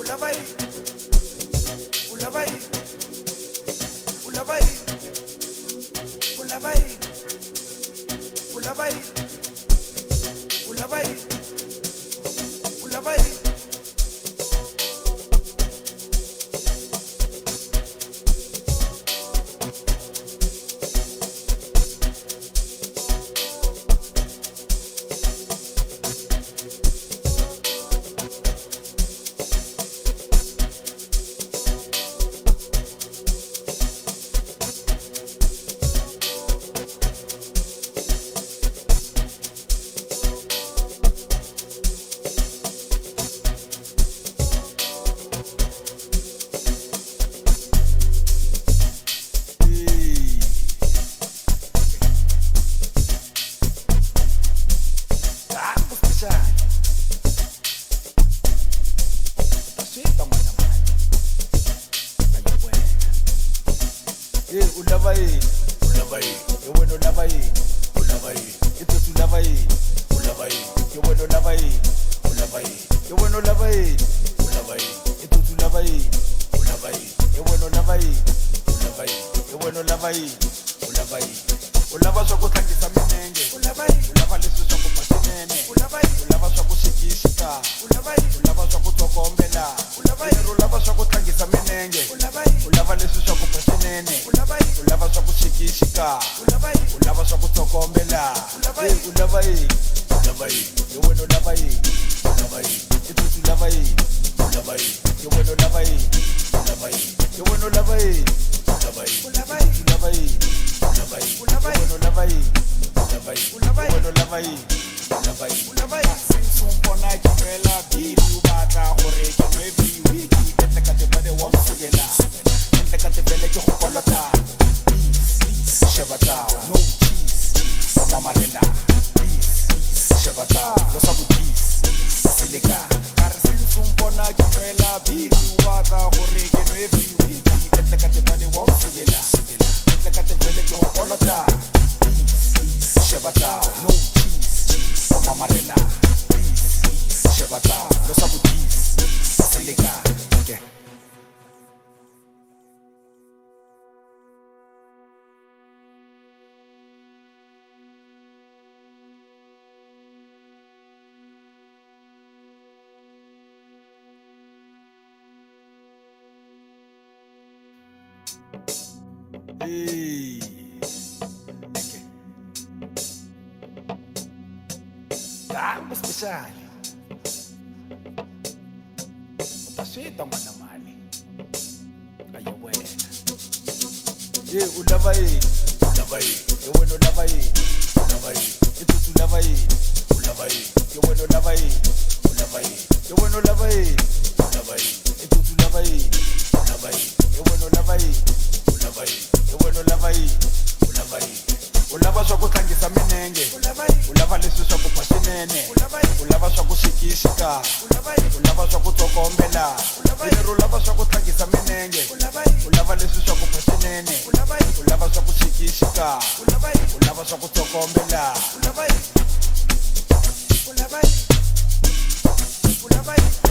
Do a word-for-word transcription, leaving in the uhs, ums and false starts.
Ulabai, ulabai, ulabai, ulabai, ulabai, ulabai, ulabai. Ulabai, ulabai, yo bueno ulabai, ulabai, esto es ulabai, ulabai, yo bueno ulabai, ulabai, yo bueno ulabai, ulabai, esto es ulabai, ulabai, yo bueno ulabai, ulabai, yo bueno ulabai, ulabai, ulaba swa ku tlangisa minenge, ulabai, ulaba leswi swa ku pasinene, ulabai, ulaba swa ku xikisika, ulabai, ulaba swa ku tsokombela, ulabai, ulaba swa ku tlangisa minenge, ulabai, ulaba leswi swa ku pasinene, ulabai, ulaba swa ku xikisika, ulabai, ulaba swa ku tsokombela, ulabai, ulabai, ulabai, yo wena ulabai, ulabai, itutu ulabai, ulabai, yo wena ulabai, ulabai, yo wena ulabai, ulabai, ulabai, ulabai, ulabai, ulabai, ulabai, ulabai, ulabai, ulabai, ulabai, ulabai. Sinsumpona kimela bili ubata gore ke every week ke ka te bade wa mfugela ke ka te bele ke go kolota Shabata no cheese mama rena Shabata lo sabu cheese sileka kare sinsumpona kimela bili ubata gore ke every week ke ka te bade wa mfugela ke ka te bele ke go kolota Shabata no cheese mama rena Shabata lo sabu cheese sileka okay. Hey. Okay. Kamo special. Taswita mo naman eh. Kayo wena. Yeah, ulabai, ulabai, yo wena ulabai, ulabai, itutu ulabai, ulabai, yo wena ulabai, ulabai, yo wena ulabai, ulabai, itutu ulabai, ulabai, yo wena ulabai, ulabai, yo wena ulabai, ulabai. Ulava swa ku tlangisa minenge, ulava leswi swa ku pasinene, ulava swa ku xikisika, ulava swa ku tsokombela, lero ulava swa ku tlangisa minenge, ulava leswi swa ku pasinene, ulava swa ku xikisika, ulava swa ku tsokombela, ulabai, ulabai, ulabai.